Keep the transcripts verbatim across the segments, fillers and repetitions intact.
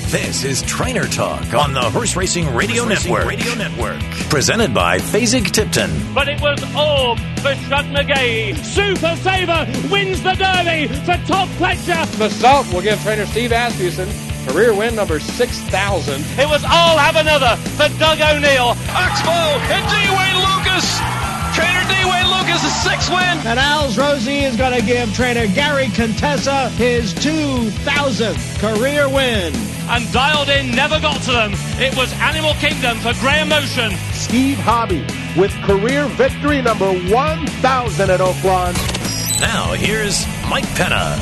This is Trainer Talk on the Horse Racing Radio Network. Radio Network. Presented by Fasig Tipton. But it was all for Shug McGee. Super Saver wins the Derby for Todd Pletcher. The Salt will give trainer Steve Asmussen career win number six thousand. It was all have another for Doug O'Neill. Oxbow and D. Wayne Lucas. Trainer D. Wayne Lucas' sixth win. And Al's Rosie is going to give trainer Gary Contessa his two thousandth career win. And dialed in never got to them. It was Animal Kingdom for Graham Motion. Steve Hobby with career victory number one thousand at Oaklawn. Now here's Mike Penna.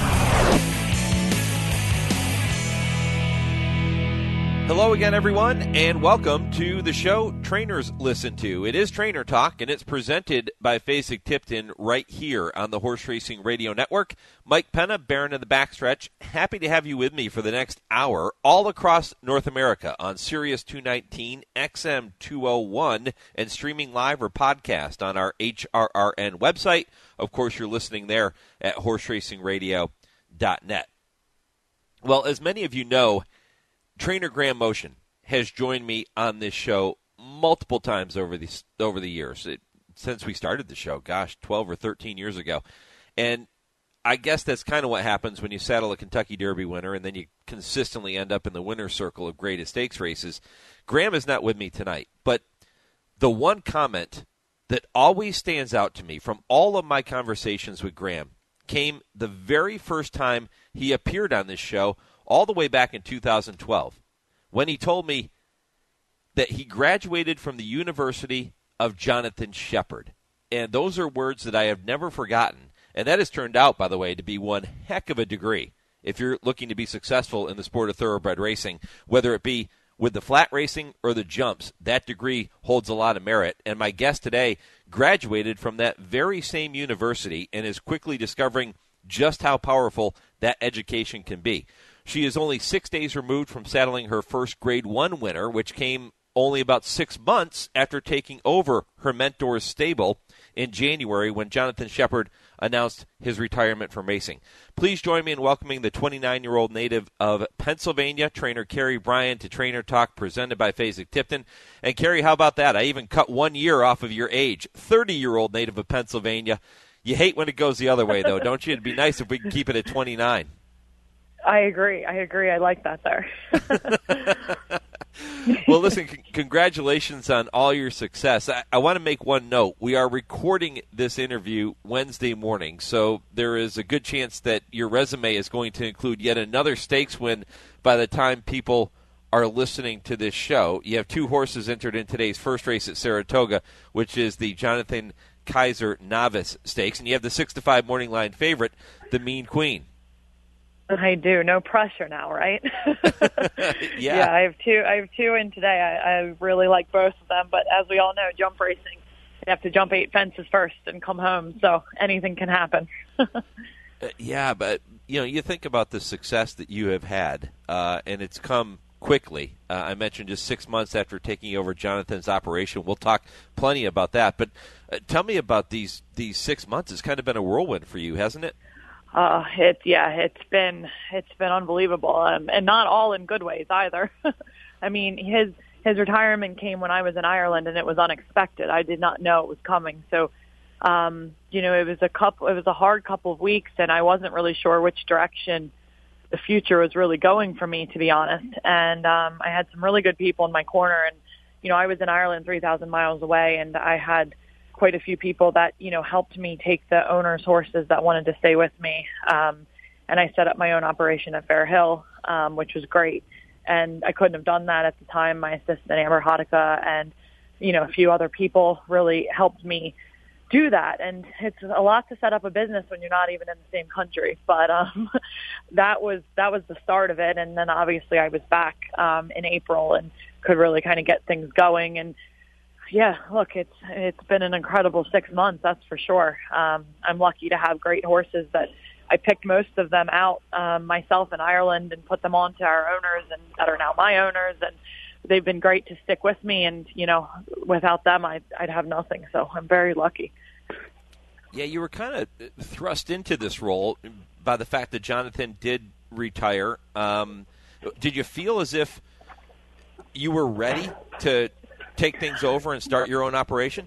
Hello again, everyone, and welcome to the show trainers listen to. It is Trainer Talk, and it's presented by Fasig Tipton right here on the Horse Racing Radio Network. Mike Penna, Baron of the Backstretch, happy to have you with me for the next hour all across North America on Sirius two nineteen, X M two oh one, and streaming live or podcast on our H R R N website. Of course, you're listening there at horse racing radio dot net. Well, as many of you know, Trainer Graham Motion has joined me on this show multiple times over the, over the years, it, since we started the show, gosh, twelve or thirteen years ago. And I guess that's kind of what happens when you saddle a Kentucky Derby winner and then you consistently end up in the winner's circle of greatest stakes races. Graham is not with me tonight, but the one comment that always stands out to me from all of my conversations with Graham came the very first time he appeared on this show, all the way back in two thousand twelve, when he told me that he graduated from the University of Jonathan Shepherd. And those are words that I have never forgotten. And that has turned out, by the way, to be one heck of a degree if you're looking to be successful in the sport of thoroughbred racing, whether it be with the flat racing or the jumps. That degree holds a lot of merit. And my guest today graduated from that very same university and is quickly discovering just how powerful that education can be. She is only six days removed from saddling her first Grade one winner, which came only about six months after taking over her mentor's stable in January when Jonathan Shepherd announced his retirement from racing. Please join me in welcoming the twenty-nine-year-old native of Pennsylvania, trainer Carrie Bryan, to Trainer Talk presented by Fasig Tipton. And Carrie, how about that? I even cut one year off of your age, thirty-year-old native of Pennsylvania. You hate when it goes the other way, though, don't you? It'd be nice if we can keep it at twenty-nine. I agree. I agree. I like that there. Well, listen, c- congratulations on all your success. I, I want to make one note. We are recording this interview Wednesday morning, so there is a good chance that your resume is going to include yet another stakes win by the time people are listening to this show. You have two horses entered in today's first race at Saratoga, which is the Jonathan Kaiser Novice Stakes, and you have the six to five morning line favorite, the Mean Queen. I do. No pressure now, right? yeah. yeah, I have two. I have two in today. I, I really like both of them, but as we all know, jump racing, you have to jump eight fences first and come home. So anything can happen. uh, yeah, but you know, you think about the success that you have had, uh, and it's come quickly. Uh, I mentioned just six months after taking over Jonathan's operation. We'll talk plenty about that. But uh, tell me about these these six months. It's kind of been a whirlwind for you, hasn't it? Uh, it yeah, it's been it's been unbelievable, um, and not all in good ways either. I mean, his his retirement came when I was in Ireland, and it was unexpected. I did not know it was coming. So, um, you know, it was a couple. It was a hard couple of weeks, and I wasn't really sure which direction the future was really going for me, to be honest. And um, I had some really good people in my corner, and you know, I was in Ireland three thousand miles away, and I had quite a few people that, you know, helped me take the owner's horses that wanted to stay with me. Um, and I set up my own operation at Fair Hill, um, which was great. And I couldn't have done that at the time. My assistant, Amber Hotica, and, you know, a few other people really helped me do that. And it's a lot to set up a business when you're not even in the same country. But um, that was that was the start of it. And then obviously I was back um, in April and could really kind of get things going. And yeah, look, it's it's been an incredible six months, that's for sure. Um, I'm lucky to have great horses that I picked most of them out um, myself in Ireland and put them onto our owners and that are now my owners. And they've been great to stick with me. And, you know, without them, I'd, I'd have nothing. So I'm very lucky. Yeah, you were kind of thrust into this role by the fact that Jonathan did retire. Um Did you feel as if you were ready to take things over and start your own operation?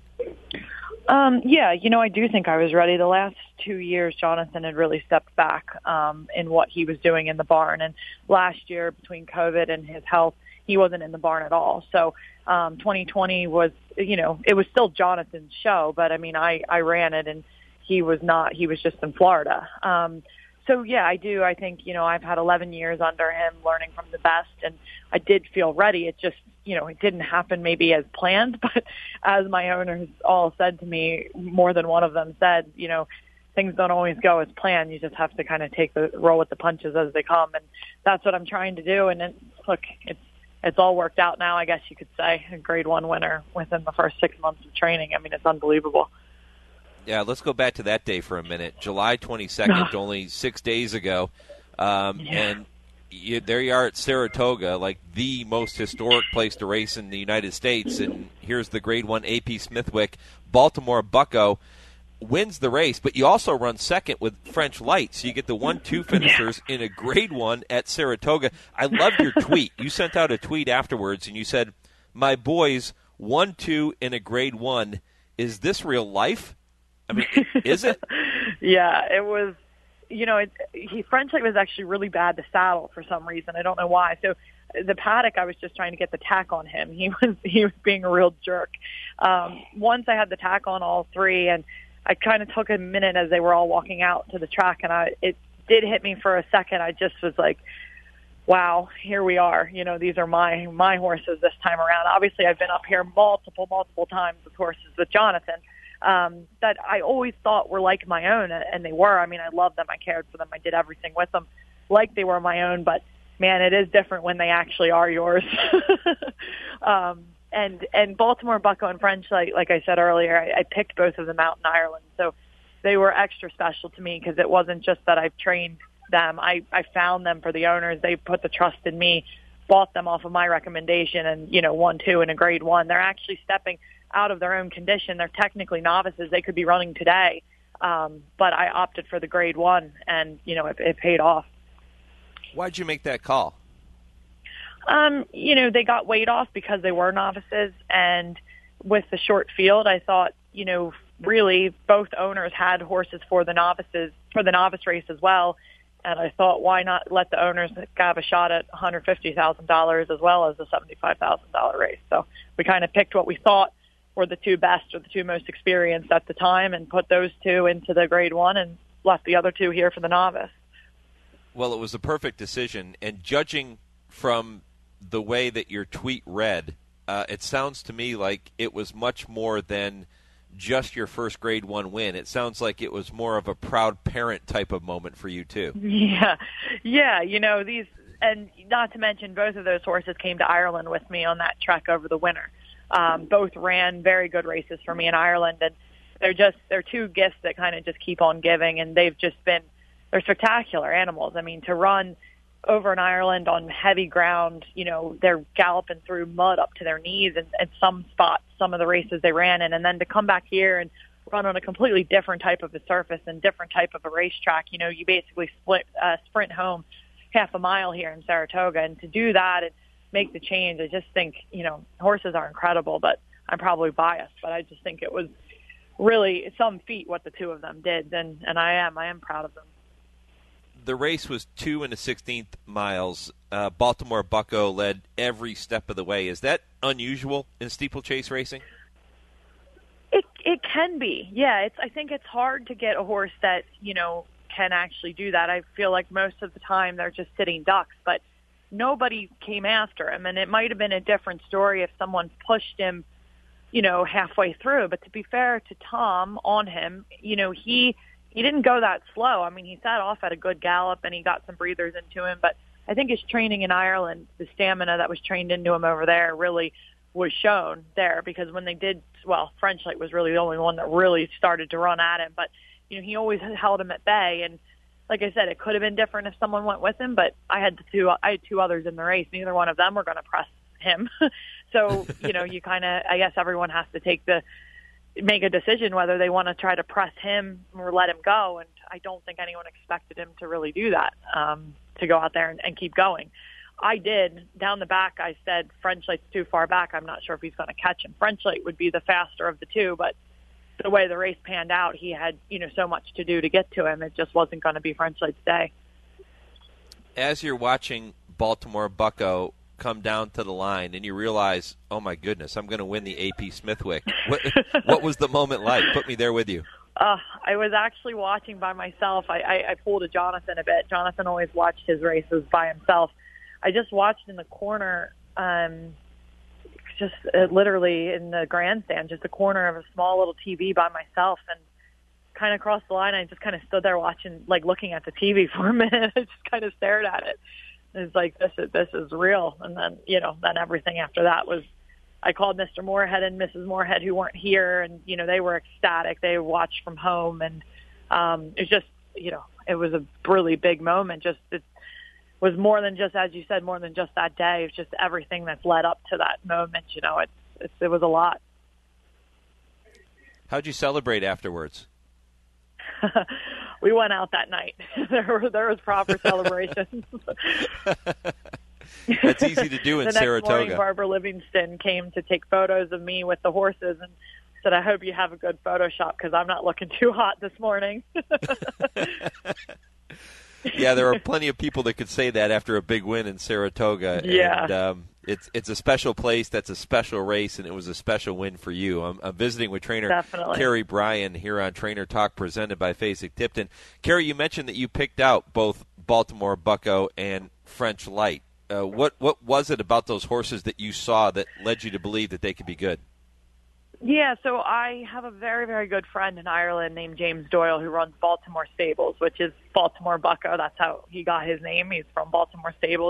Um, yeah, you know, I do think I was ready. The last two years, Jonathan had really stepped back um, in what he was doing in the barn. And last year, between COVID and his health, he wasn't in the barn at all. So um, twenty twenty was, you know, it was still Jonathan's show, but I mean, I, I ran it and he was not, he was just in Florida. Um, so yeah, I do. I think, you know, I've had eleven years under him learning from the best, and I did feel ready. It just, you know, it didn't happen maybe as planned, but as my owners all said to me, more than one of them said, you know, things don't always go as planned. You just have to kind of take the roll with the punches as they come. And that's what I'm trying to do. And it, look, it's, it's all worked out now, I guess you could say. A grade one winner within the first six months of training. I mean, it's unbelievable. Yeah, let's go back to that day for a minute. July twenty-second, only six days ago. Um, yeah. And you, there you are at Saratoga, like the most historic place to race in the United States. And here's the grade one A P Smithwick. Baltimore Bucko wins the race, but you also run second with French Light. So you get the one two finishers yeah. in a grade one at Saratoga. I loved your tweet. You sent out a tweet afterwards, and you said, "My boys, one two in a grade one. Is this real life?" I mean, is it? Yeah, it was, you know, it, he French Light was actually really bad to saddle for some reason. I don't know why. So the paddock, I was just trying to get the tack on him. He was he was being a real jerk. Um, once I had the tack on all three, and I kind of took a minute as they were all walking out to the track, and I it did hit me for a second. I just was like, wow, here we are. You know, these are my my horses this time around. Obviously, I've been up here multiple, multiple times with horses with Jonathan. Um, that I always thought were like my own, and they were. I mean, I loved them. I cared for them. I did everything with them like they were my own, but man, it is different when they actually are yours. um, and, and Baltimore Bucko and French, like, like I said earlier, I, I picked both of them out in Ireland. So they were extra special to me because it wasn't just that I've trained them. I, I found them for the owners. They put the trust in me, bought them off of my recommendation, and, you know, one, two in a grade one. They're actually stepping out of their own condition. They're technically novices. They could be running today. Um, but I opted for the grade one, and, you know, it, it paid off. Why'd you make that call? Um, you know, they got weight off because they were novices, and with the short field, I thought, you know, really both owners had horses for the novices, for the novice race as well. And I thought, why not let the owners have a shot at one hundred fifty thousand dollars as well as a seventy-five thousand dollars race? So we kind of picked what we thought were the two best or the two most experienced at the time and put those two into the grade one and left the other two here for the novice. Well, it was a perfect decision. And judging from the way that your tweet read, uh, it sounds to me like it was much more than just your first grade one win. It sounds like it was more of a proud parent type of moment for you too. Yeah. Yeah. You know, these, and not to mention both of those horses came to Ireland with me on that trek over the winter. Um, both ran very good races for me in Ireland, and they're just, they're two gifts that kind of just keep on giving, and they've just been, they're spectacular animals. I mean, to run over in Ireland on heavy ground, you know, they're galloping through mud up to their knees in, in some spots, some of the races they ran in, and then to come back here and run on a completely different type of a surface and different type of a racetrack. You know, you basically split, uh, sprint home half a mile here in Saratoga, and to do that and make the change, I just think, you know, horses are incredible, but I'm probably biased, but I just think it was really some feat what the two of them did, and, and I am, I am proud of them. The race was two and a sixteenth miles. Uh, Baltimore Bucko led every step of the way. Is that unusual in steeplechase racing? It it can be, yeah. It's I think it's hard to get a horse that, you know, can actually do that. I feel like most of the time they're just sitting ducks, but nobody came after him, and it might have been a different story if someone pushed him, you know, halfway through. But to be fair to Tom on him, you know, he he didn't go that slow. I mean, he sat off at a good gallop, and he got some breathers into him. But I think his training in Ireland, the stamina that was trained into him over there really was shown there, because when they did, well, French Light was really the only one that really started to run at him. But, you know, he always held him at bay, and like I said, it could have been different if someone went with him, but I had the two, I had two others in the race. Neither one of them were going to press him. So, you know, you kind of, I guess everyone has to take the, make a decision whether they want to try to press him or let him go. And I don't think anyone expected him to really do that, um, to go out there and, and keep going. I did. Down the back, I said, French Light's too far back. I'm not sure if he's going to catch him. French Light would be the faster of the two, but the way the race panned out, he had, you know, so much to do to get to him. It just wasn't going to be French Light's day. As you're watching Baltimore Bucko come down to the line and you realize, oh, my goodness, I'm going to win the A P Smithwick. What, what was the moment like? Put me there with you. Uh, I was actually watching by myself. I, I, I pulled a Jonathan a bit. Jonathan always watched his races by himself. I just watched in the corner, um, just uh, literally in the grandstand, just a corner of a small little T V by myself, and kind of crossed the line. I just kind of stood there watching, like looking at the T V for a minute. I just kind of stared at it. It's like, this is, this is real. And then, you know, then everything after that was, I called Mister Moorhead and Missus Moorhead, who weren't here, and, you know, they were ecstatic. They watched from home, and um, it was just, you know, it was a really big moment. Just, it was more than just, as you said, more than just that day. It's just everything that's led up to that moment. You know, it's, it's it was a lot. How'd you celebrate afterwards? We went out that night. there were there was proper celebrations. That's easy to do in the Saratoga. Next morning, Barbara Livingston came to take photos of me with the horses and said, I hope you have a good Photoshop because I'm not looking too hot this morning. Yeah, there are plenty of people that could say that after a big win in Saratoga. Yeah. And, um, it's it's a special place. That's a special race, and it was a special win for you. I'm, I'm visiting with trainer Definitely. Carrie Bryan here on Trainer Talk, presented by Fasig-Tipton. Carrie, you mentioned that you picked out both Baltimore Bucko and French Light. Uh, what what was it about those horses that you saw that led you to believe that they could be good? Yeah, so I have a very, very good friend in Ireland named James Doyle who runs Baltimore Stables, which is Baltimore Bucko. That's how he got his name. He's from Baltimore Stables.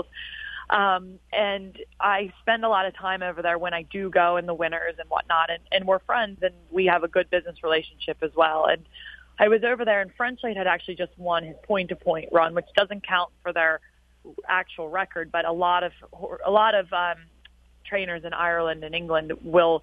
Um, and I spend a lot of time over there when I do go in the winters and whatnot. And, and we're friends, and we have a good business relationship as well. And I was over there, and French Light had actually just won his point-to-point run, which doesn't count for their actual record, but a lot of a lot of um, trainers in Ireland and England will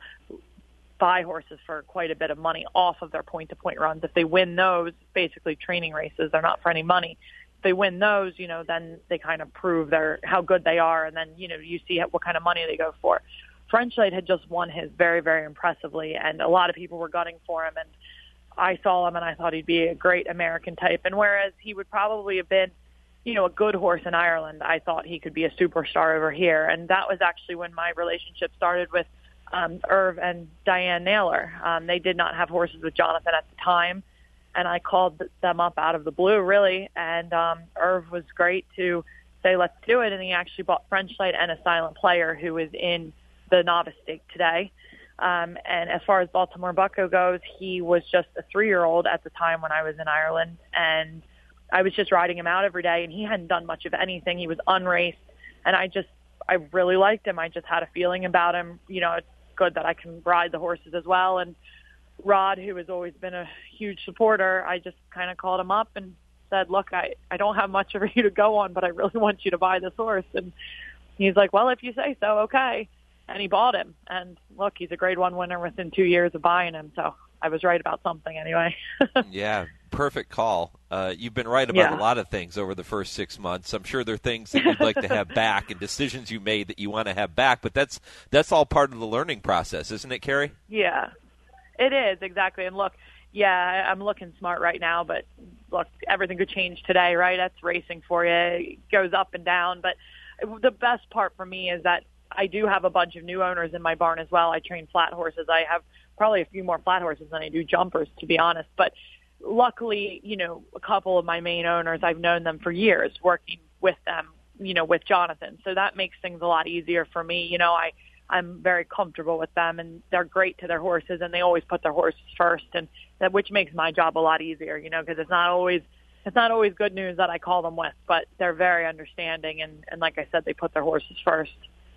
buy horses for quite a bit of money off of their point-to-point runs. If they win those, basically training races, they're not for any money. If they win those, you know, then they kind of prove their how good they are, and then, you know, you see what kind of money they go for. French Light had just won his very, very impressively, and a lot of people were gunning for him, and I saw him, and I thought he'd be a great American type. And whereas he would probably have been, you know, a good horse in Ireland, I thought he could be a superstar over here. And that was actually when my relationship started with um, Irv and Diane Naylor. Um, they did not have horses with Jonathan at the time, and I called them up out of the blue, really. And um, Irv was great to say, let's do it. And he actually bought French Light and a silent player who is in the novice stake today. Um, and as far as Baltimore Bucko goes, he was just a three-year-old at the time when I was in Ireland, and I was just riding him out every day, and he hadn't done much of anything. He was unraced, and I just, I really liked him. I just had a feeling about him. You know, it's good that I can ride the horses as well. And Rod, who has always been a huge supporter, I just kind of called him up and said, look, I, I don't have much for you to go on, but I really want you to buy this horse. And he's like, well, if you say so, okay. And he bought him. And look, he's a grade one winner within two years of buying him. So I was right about something anyway. Yeah, perfect call. Uh, you've been right about yeah. a lot of things over the first six months. I'm sure there are things that you'd like to have back and decisions you made that you want to have back, but that's that's all part of the learning process, isn't it, Carrie? Yeah, it is, exactly. And look, yeah, I'm looking smart right now, but look, everything could change today, right? That's racing for you. It goes up and down. But the best part for me is that I do have a bunch of new owners in my barn as well. I train flat horses. I have probably a few more flat horses than I do jumpers, to be honest. But luckily, you know, a couple of my main owners, I've known them for years, working with them, you know, with Jonathan. So that makes things a lot easier for me. You know, I, I'm very comfortable with them, and they're great to their horses, and they always put their horses first, and that which makes my job a lot easier, you know, because it's not always it's not always good news that I call them with, but they're very understanding, and, and like I said, they put their horses first.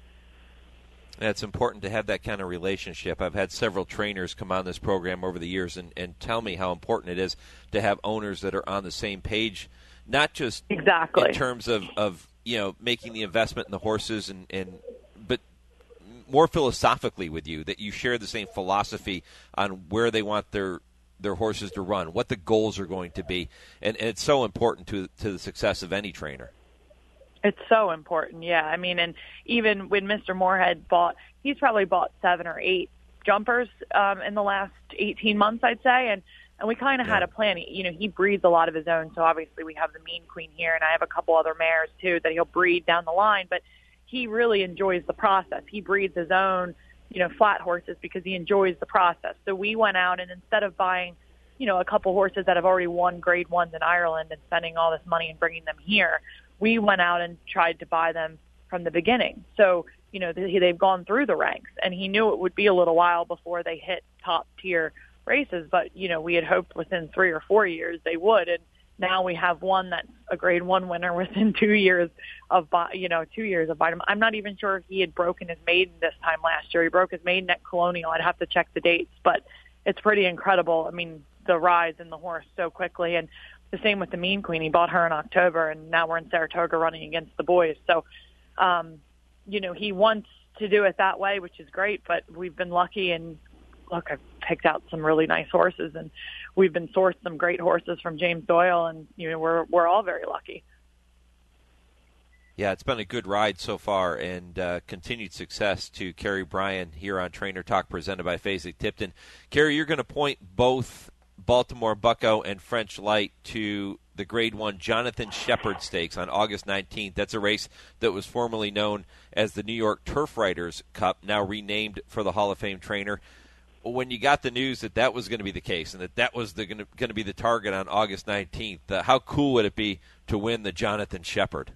It's important to have that kind of relationship. I've had several trainers come on this program over the years and, and tell me how important it is to have owners that are on the same page, not just exactly in terms of, of you know, making the investment in the horses, and, and but more philosophically with you, that you share the same philosophy on where they want their their horses to run, what the goals are going to be, and, and it's so important to to the success of any trainer. It's so important, yeah. I mean, and even when Mister Moorhead bought, he's probably bought seven or eight jumpers um, in the last eighteen months, I'd say, and, and we kind of yeah. had a plan. You know, he breeds a lot of his own, so obviously we have the Mean Queen here, and I have a couple other mares, too, that he'll breed down the line, but he really enjoys the process. He breeds his own, you know, flat horses because he enjoys the process. So we went out, and instead of buying, you know, a couple horses that have already won grade ones in Ireland and spending all this money and bringing them here, we went out and tried to buy them from the beginning. So, you know, they've gone through the ranks, and he knew it would be a little while before they hit top-tier races, but, you know, we had hoped within three or four years they would, and now we have one that's a grade one winner within two years of, you know, two years of vitamin. I'm not even sure if he had broken his maiden this time last year. He broke his maiden at Colonial. I'd have to check the dates, but it's pretty incredible. I mean, the rise in the horse so quickly, and the same with the Mean Queen. He bought her in October, and now we're in Saratoga running against the boys. So, um, you know, he wants to do it that way, which is great, but we've been lucky. And, look, I've picked out some really nice horses, and we've been sourced some great horses from James Doyle, and, you know, we're we're all very lucky. Yeah, it's been a good ride so far, and uh, continued success to Carrie Bryan here on Trainer Talk, presented by Fasig-Tipton. Carrie, you're going to point both Baltimore Bucko and French Light to the Grade one Jonathan Shepard Stakes on August nineteenth. That's a race that was formerly known as the New York Turf Riders Cup, now renamed for the Hall of Fame trainer. When you got the news that that was going to be the case and that that was the, going, to, going to be the target on August nineteenth, uh, how cool would it be to win the Jonathan Shepard?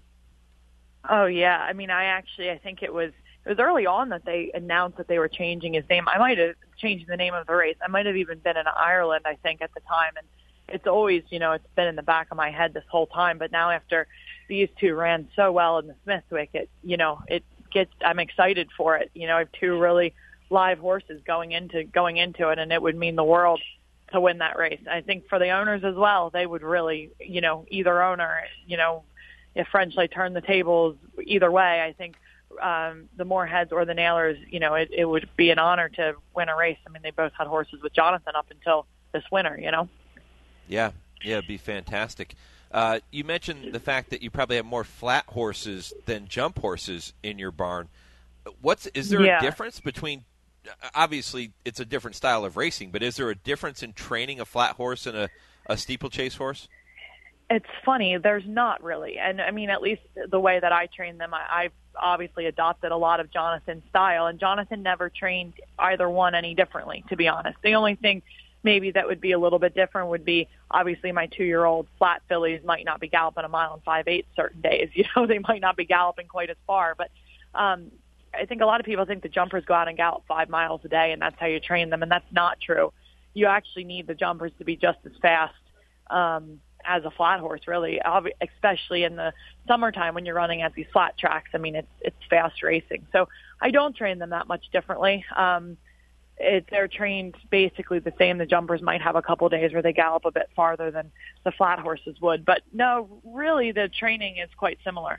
Oh, yeah. I mean, I actually, I think it was, it was early on that they announced that they were changing his name. I might have changed the name of the race. I might have even been in Ireland, I think, at the time. And it's always, you know, it's been in the back of my head this whole time. But now after these two ran so well in the Smithwick, it, you know, it gets, I'm excited for it. You know, I have two really live horses going into, going into it, and it would mean the world to win that race. I think for the owners as well, they would really, you know, either owner, you know, if French Light turned the tables either way, I think um, the Moorheads or the Nailers, you know, it, it would be an honor to win a race. I mean, they both had horses with Jonathan up until this winter, you know? Yeah, yeah, it'd be fantastic. Uh, you mentioned the fact that you probably have more flat horses than jump horses in your barn. What's is there yeah. a difference between, obviously it's a different style of racing, but is there a difference in training a flat horse and a, a steeplechase horse? It's funny. There's not really. And, I mean, at least the way that I train them, I, I've obviously adopted a lot of Jonathan's style, and Jonathan never trained either one any differently, to be honest. The only thing maybe that would be a little bit different would be, obviously, my two-year-old flat fillies might not be galloping a mile and five-eighths certain days. You know, they might not be galloping quite as far. But um, I think a lot of people think the jumpers go out and gallop five miles a day, and that's how you train them, and that's not true. You actually need the jumpers to be just as fast um as a flat horse, really, especially in the summertime when you're running at these flat tracks. I mean, it's it's fast racing. So I don't train them that much differently. Um, it, they're trained basically the same. The jumpers might have a couple days where they gallop a bit farther than the flat horses would. But no, really, the training is quite similar.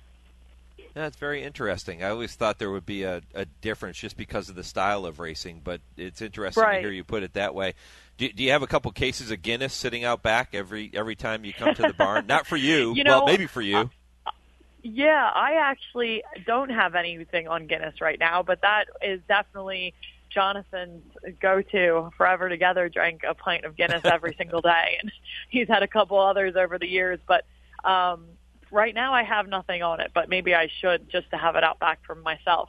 That's very interesting. I always thought there would be a, a difference just because of the style of racing, but it's interesting right. to hear you put it that way. Do, do you have a couple cases of Guinness sitting out back every every time you come to the barn? Not for you. you know, well, maybe for you. Uh, yeah, I actually don't have anything on Guinness right now, but that is definitely Jonathan's go-to. Forever Together drank a pint of Guinness every single day, and he's had a couple others over the years, but um, right now I have nothing on it, but maybe I should just to have it out back for myself.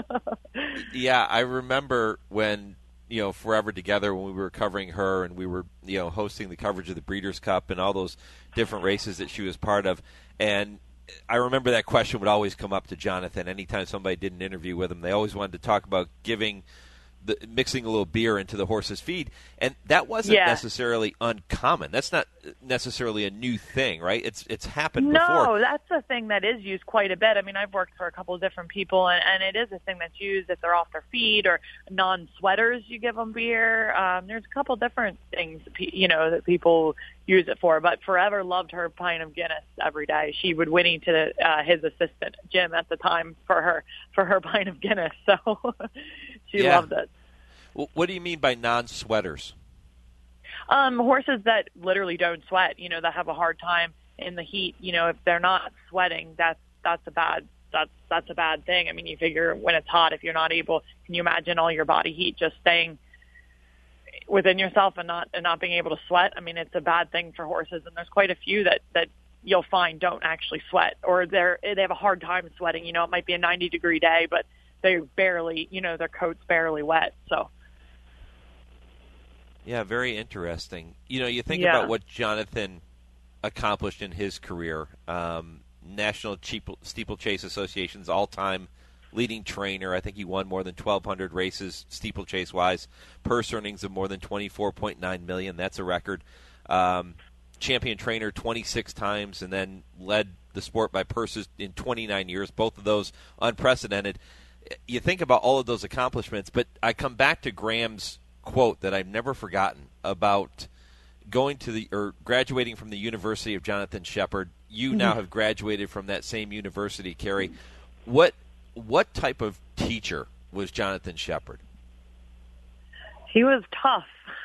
Yeah, I remember when, you know, Forever Together, when we were covering her and we were, you know, hosting the coverage of the Breeders' Cup and all those different races that she was part of. And I remember that question would always come up to Jonathan anytime somebody did an interview with him. They always wanted to talk about giving the, mixing a little beer into the horse's feed. And that wasn't yeah. necessarily uncommon. That's not necessarily a new thing, right? It's it's happened no, before. No, that's a thing that is used quite a bit. I mean, I've worked for a couple of different people, and, and it is a thing that's used if they're off their feed or non-sweaters, you give them beer. Um, there's a couple different things, you know, that people use it for. But Forever loved her pint of Guinness every day. She would whinny to uh, his assistant, Jim, at the time for her for her pint of Guinness. So she yeah. loved it. Well, what do you mean by non-sweaters? Um, horses that literally don't sweat, you know, that have a hard time in the heat. You know, if they're not sweating, that's that's a bad that's that's a bad thing. I mean, you figure when it's hot, if you're not able, can you imagine all your body heat just staying within yourself and not and not being able to sweat? I mean, it's a bad thing for horses, and there's quite a few that that you'll find don't actually sweat, or they're they have a hard time sweating. You know, it might be a ninety degree day, but they barely, you know, their coat's barely wet. So. Yeah, very interesting. You know, you think Yeah. about what Jonathan accomplished in his career. Um, National Steeplechase Association's all-time leading trainer. I think he won more than twelve hundred races steeplechase-wise. Purse earnings of more than twenty-four point nine million dollars. That's a record. Um, champion trainer twenty-six times, and then led the sport by purses in twenty-nine years. Both of those unprecedented. You think about all of those accomplishments, but I come back to Graham's quote that I've never forgotten about going to the or graduating from the University of Jonathan Shepherd. You now have graduated from that same university, Carrie. What what type of teacher was Jonathan Shepherd? He was tough.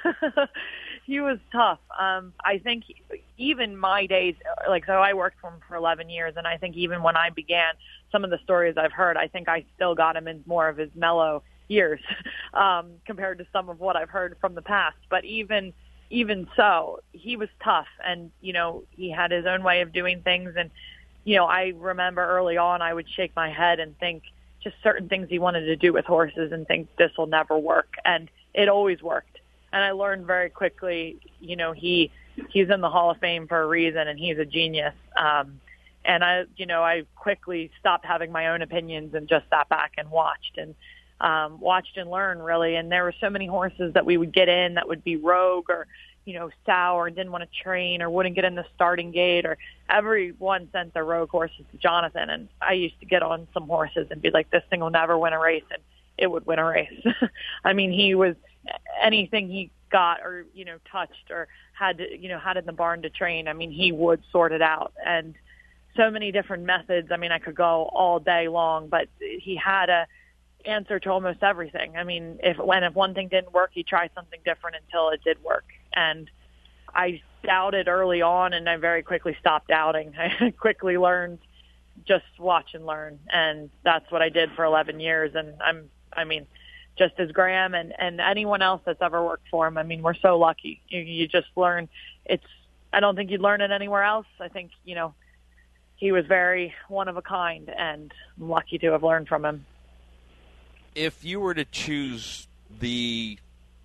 He was tough. Um, I think even my days, like, so I worked for him for eleven years, and I think even when I began, some of the stories I've heard, I think I still got him in more of his mellow years um, compared to some of what I've heard from the past. But even even so, he was tough, and, you know, he had his own way of doing things. And, you know, I remember early on I would shake my head and think just certain things he wanted to do with horses and think this will never work. And it always worked. And I learned very quickly, you know, he he's in the Hall of Fame for a reason, and he's a genius. Um, and I, you know, I quickly stopped having my own opinions and just sat back and watched and um, watched and learned, really. And there were so many horses that we would get in that would be rogue or, you know, sour and didn't want to train or wouldn't get in the starting gate, or everyone sent their rogue horses to Jonathan. And I used to get on some horses and be like, this thing will never win a race, and it would win a race. I mean, he was anything he got or, you know, touched or had to, you know, had in the barn to train. I mean, he would sort it out. And so many different methods. I mean, I could go all day long, but he had a answer to almost everything. I mean, if when if one thing didn't work, he tried something different until it did work. And I doubted early on, and I very quickly stopped doubting. I quickly learned just watch and learn, and that's what I did for eleven years. And I'm, I mean, just as Graham and, and anyone else that's ever worked for him, I mean, we're so lucky. You, you just learn. It's, I don't think you'd learn it anywhere else. I think, you know, he was very one of a kind, and I'm lucky to have learned from him. If you were to choose the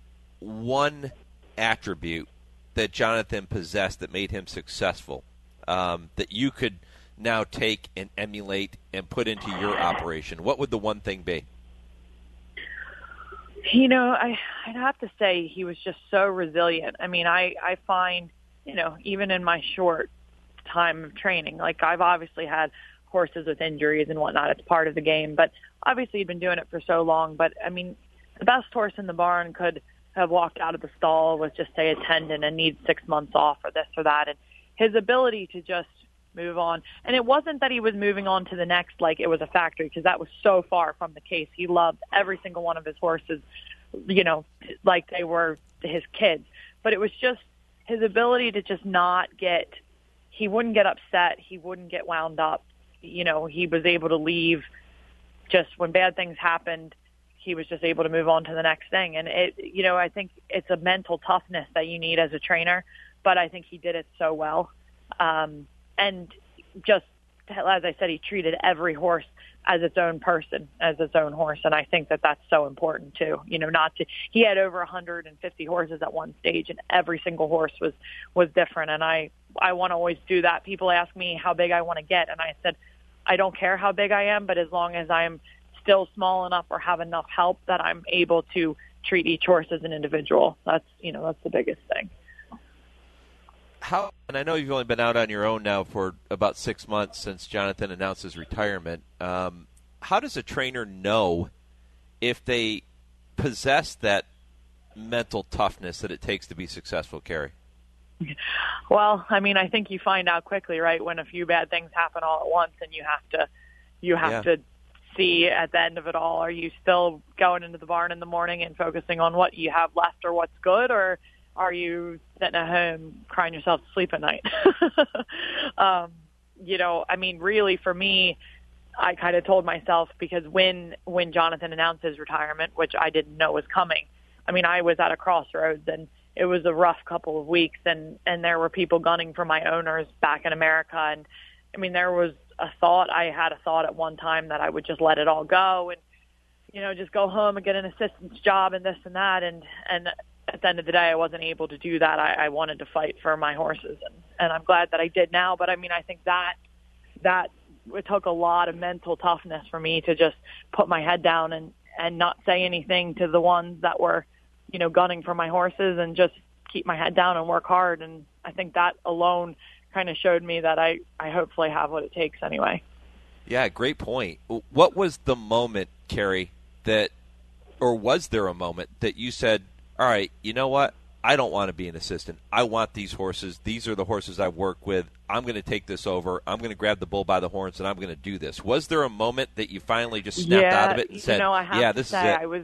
one attribute that Jonathan possessed that made him successful, um, that you could now take and emulate and put into your operation, what would the one thing be? You know, I, I'd have to say he was just so resilient. I mean, I, I find, you know, even in my short time of training, like I've obviously had horses with injuries and whatnot. It's part of the game, but obviously he'd been doing it for so long. But I mean, the best horse in the barn could have walked out of the stall with just say a tendon and needs six months off or this or that. And his ability to just move on. And it wasn't that he was moving on to the next like it was a factory, because that was so far from the case. He loved every single one of his horses, you know, like they were his kids. But it was just his ability to just not get, he wouldn't get upset. He wouldn't get wound up. You know, he was able to leave just when bad things happened. He was just able to move on to the next thing. And it, you know, I think it's a mental toughness that you need as a trainer, but I think he did it so well. Um, and just, as I said, he treated every horse as its own person, as its own horse. And I think that that's so important too. You know, not to, he had over one hundred fifty horses at one stage, and every single horse was, was different. And I, I want to always do that. People ask me how big I want to get. And I said, I don't care how big I am, but as long as I'm still small enough or have enough help that I'm able to treat each horse as an individual. That's, you know, that's the biggest thing. How, and I know you've only been out on your own now for about six months since Jonathan announced his retirement. Um, how does a trainer know if they possess that mental toughness that it takes to be successful, Carrie? Well, I mean, I think you find out quickly, right, when a few bad things happen all at once, and you have to, you have yeah. to see at the end of it all, are you still going into the barn in the morning and focusing on what you have left or what's good, or are you sitting at home crying yourself to sleep at night? um, you know, I mean, really for me, I kind of told myself, because when when Jonathan announced his retirement, which I didn't know was coming, I mean, I was at a crossroads, and it was a rough couple of weeks, and, and there were people gunning for my owners back in America. And, I mean, there was a thought, I had a thought at one time that I would just let it all go and, you know, just go home and get an assistant's job and this and that. And, and at the end of the day, I wasn't able to do that. I, I wanted to fight for my horses, and, and I'm glad that I did now. But, I mean, I think that that – it took a lot of mental toughness for me to just put my head down and, and not say anything to the ones that were, you know, gunning for my horses, and just keep my head down and work hard. And I think that alone kind of showed me that I, I hopefully have what it takes anyway. Yeah, great point. What was the moment, Carrie, that, or was there a moment that you said, all right, you know what? I don't want to be an assistant. I want these horses. These are the horses I work with. I'm going to take this over. I'm going to grab the bull by the horns, and I'm going to do this. Was there a moment that you finally just snapped yeah, out of it and said, you know, I have yeah, to this say, is it? I was,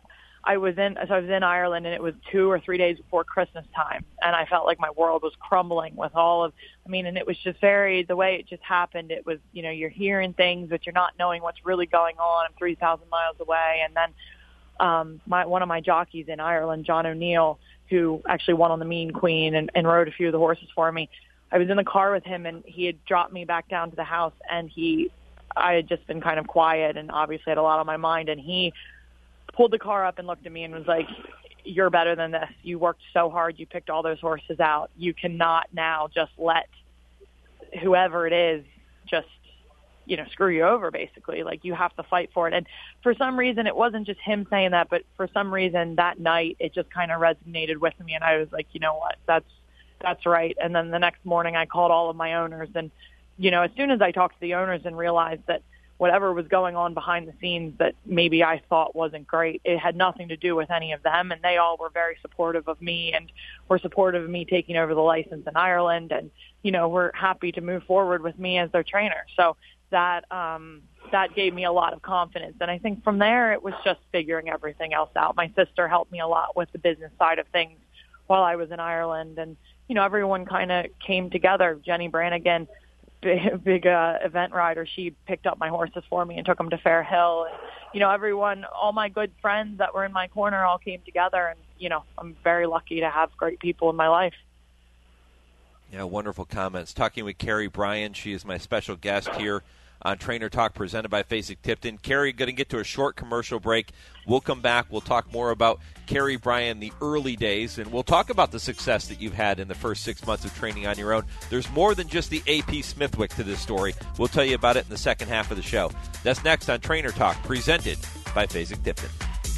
I was in, so I was in Ireland, and it was two or three days before Christmas time, and I felt like my world was crumbling with all of, I mean, and it was just very, the way it just happened, it was, you know, you're hearing things, but you're not knowing what's really going on. I'm three thousand miles away, and then um, my one of my jockeys in Ireland, John O'Neill, who actually won on the Mean Queen and, and rode a few of the horses for me. I was in the car with him, and he had dropped me back down to the house, and he, I had just been kind of quiet and obviously had a lot on my mind, and he pulled the car up and looked at me and was like, you're better than this. You worked so hard. You picked all those horses out. You cannot now just let whoever it is just, you know, screw you over, basically. Like, you have to fight for it. And for some reason, it wasn't just him saying that, but for some reason that night it just kind of resonated with me, and I was like, you know what, that's that's right. And then the next morning I called all of my owners, and, you know, as soon as I talked to the owners and realized that whatever was going on behind the scenes that maybe I thought wasn't great, it had nothing to do with any of them, and they all were very supportive of me and were supportive of me taking over the license in Ireland, and, you know, were happy to move forward with me as their trainer. So that um, that gave me a lot of confidence. And I think from there it was just figuring everything else out. My sister helped me a lot with the business side of things while I was in Ireland. And, you know, everyone kind of came together. Jenny Brannigan, big, big uh, event rider, she picked up my horses for me and took them to Fair Hill. And, you know, everyone, all my good friends that were in my corner all came together. And, you know, I'm very lucky to have great people in my life. Yeah, wonderful comments. Talking with Carrie Bryan. She is my special guest here on Trainer Talk presented by Fasig-Tipton. Carrie, going to get to a short commercial break. We'll come back. We'll talk more about Carrie Bryan, the early days, and we'll talk about the success that you've had in the first six months of training on your own. There's more than just the A P Smithwick to this story. We'll tell you about it in the second half of the show. That's next on Trainer Talk presented by Fasig-Tipton.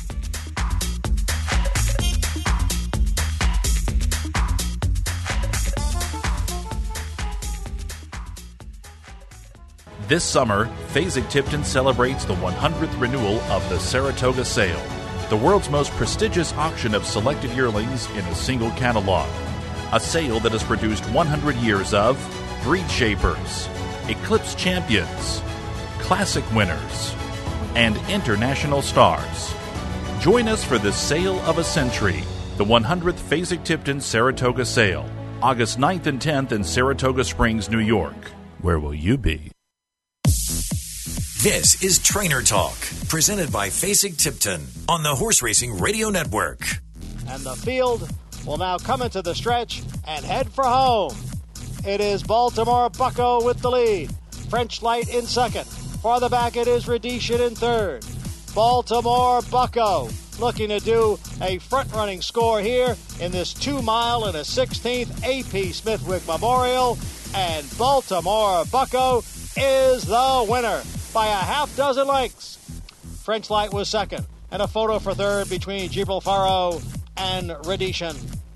This summer, Fasig-Tipton celebrates the one hundredth renewal of the Saratoga Sale, the world's most prestigious auction of selected yearlings in a single catalog. A sale that has produced one hundred years of Breed Shapers, Eclipse Champions, Classic winners, and international stars. Join us for the sale of a century, the one hundredth Fasig-Tipton Saratoga Sale, August ninth and tenth in Saratoga Springs, New York. Where will you be? This is Trainer Talk, presented by Fasig-Tipton on the Horse Racing Radio Network. And the field will now come into the stretch and head for home. It is Baltimore Bucko with the lead. French Light in second. Farther back it is Radishan in third. Baltimore Bucko looking to do a front-running score here in this two-mile and a sixteenth A P Smithwick Memorial. And Baltimore Bucko is the winner by a half dozen lengths. French Light was second, and a photo for third between Gibralfaro and Radishan.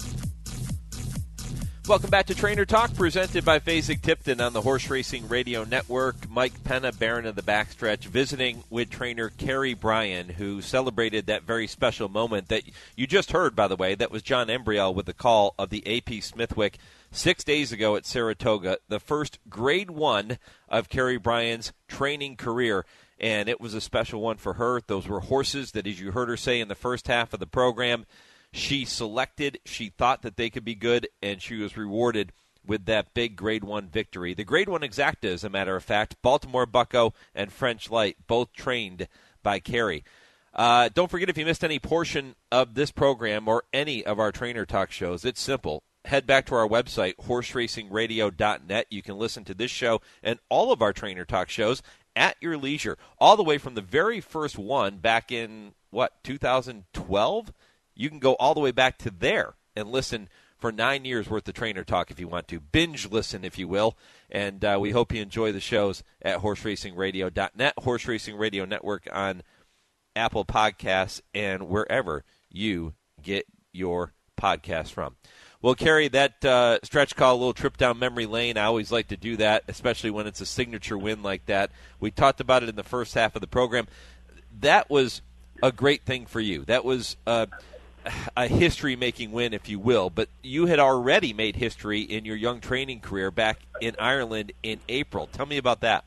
Welcome back to Trainer Talk, presented by Fasig-Tipton on the Horse Racing Radio Network. Mike Penna, Baron of the Backstretch, visiting with trainer Carrie Bryan, who celebrated that very special moment that you just heard, by the way. That was John Embriel with the call of the A P Smithwick six days ago at Saratoga, the first grade one of Carrie Bryan's training career. And it was a special one for her. Those were horses that, as you heard her say in the first half of the program, she selected, she thought that they could be good, and she was rewarded with that big Grade one victory. The Grade one Exacta, as a matter of fact, Baltimore Bucko and French Light, both trained by Carrie. Uh, don't forget, if you missed any portion of this program or any of our Trainer Talk shows, it's simple. Head back to our website, horse racing radio dot net. You can listen to this show and all of our Trainer Talk shows at your leisure, all the way from the very first one back in, what, two thousand twelve? You can go all the way back to there and listen for nine years worth of Trainer Talk if you want to. Binge listen, if you will. And uh, we hope you enjoy the shows at horse racing radio dot net, Horse Racing Radio Network on Apple Podcasts, and wherever you get your podcasts from. Well, Carrie, that uh, stretch call, a little trip down memory lane, I always like to do that, especially when it's a signature win like that. We talked about it in the first half of the program. That was a great thing for you. That was uh, a history-making win, if you will, but you had already made history in your young training career back in Ireland in April. Tell me about that.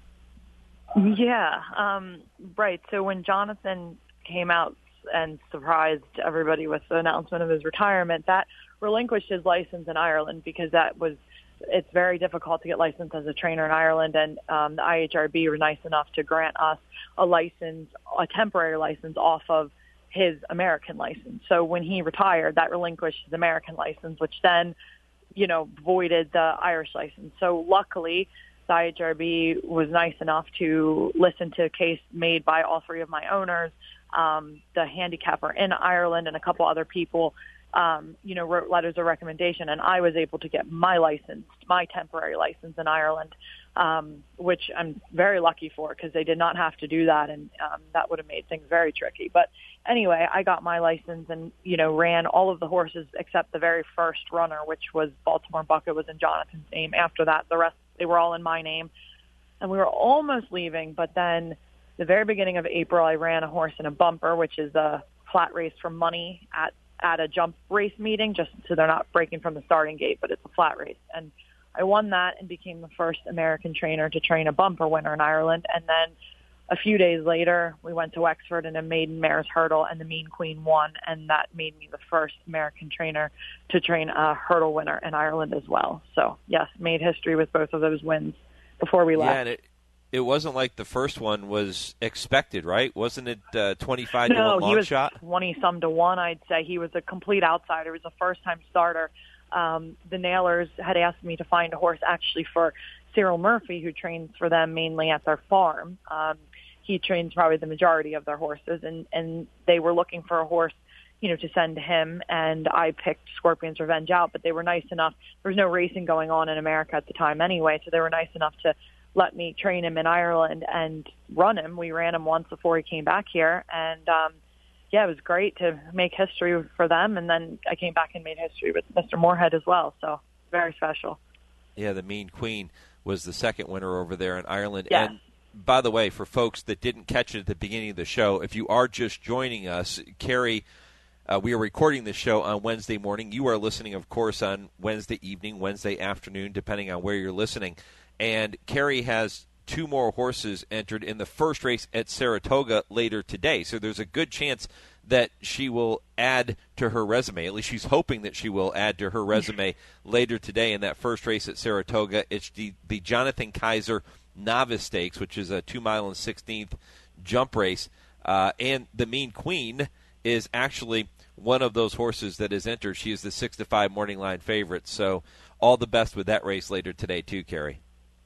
Yeah, um, right. So when Jonathan came out and surprised everybody with the announcement of his retirement, that relinquished his license in Ireland, because that was, it's very difficult to get licensed as a trainer in Ireland, and um, the I H R B were nice enough to grant us a license, a temporary license off of his American license. So when he retired, that relinquished his American license, which then, you know, voided the Irish license. So luckily, the I H R B was nice enough to listen to a case made by all three of my owners, um, the handicapper in Ireland, and a couple other people, um, you know, wrote letters of recommendation, and I was able to get my license, my temporary license in Ireland, um, which I'm very lucky for, because they did not have to do that, and um, that would have made things very tricky. But anyway, I got my license and, you know, ran all of the horses except the very first runner, which was Baltimore Bucko, was in Jonathan's name. After that, the rest, they were all in my name. And we were almost leaving, but then the very beginning of April, I ran a horse in a bumper, which is a flat race for money at, at a jump race meeting, just so they're not breaking from the starting gate, but it's a flat race. And I won that and became the first American trainer to train a bumper winner in Ireland. And then a few days later, we went to Wexford in a maiden mare's hurdle, and the Mean Queen won, and that made me the first American trainer to train a hurdle winner in Ireland as well. So, yes, made history with both of those wins before we left. Yeah, and it, it wasn't like the first one was expected, right? Wasn't it uh, twenty-five to one long shot? No, he was twenty-some to one, I'd say. He was a complete outsider. He was a first-time starter. Um, the Nailers had asked me to find a horse actually for Cyril Murphy, who trains for them mainly at their farm. Um, he trains probably the majority of their horses, and, and they were looking for a horse, you know, to send to him, and I picked Scorpion's Revenge out, but they were nice enough. There was no racing going on in America at the time anyway, so they were nice enough to let me train him in Ireland and run him. We ran him once before he came back here, and um, yeah, it was great to make history for them, and then I came back and made history with Mister Moorhead as well, so very special. Yeah, the Mean Queen was the second winner over there in Ireland. Yes. And by the way, for folks that didn't catch it at the beginning of the show, if you are just joining us, Carrie, uh, we are recording this show on Wednesday morning. You are listening, of course, on Wednesday evening, Wednesday afternoon, depending on where you're listening. And Carrie has two more horses entered in the first race at Saratoga later today. So there's a good chance that she will add to her resume. At least she's hoping that she will add to her resume later today in that first race at Saratoga. It's the, the Jonathan Kaiser Novice Stakes, which is a two-mile and sixteenth jump race. Uh, and the Mean Queen is actually one of those horses that is entered. She is the six to five morning line favorite. So all the best with that race later today, too, Carrie.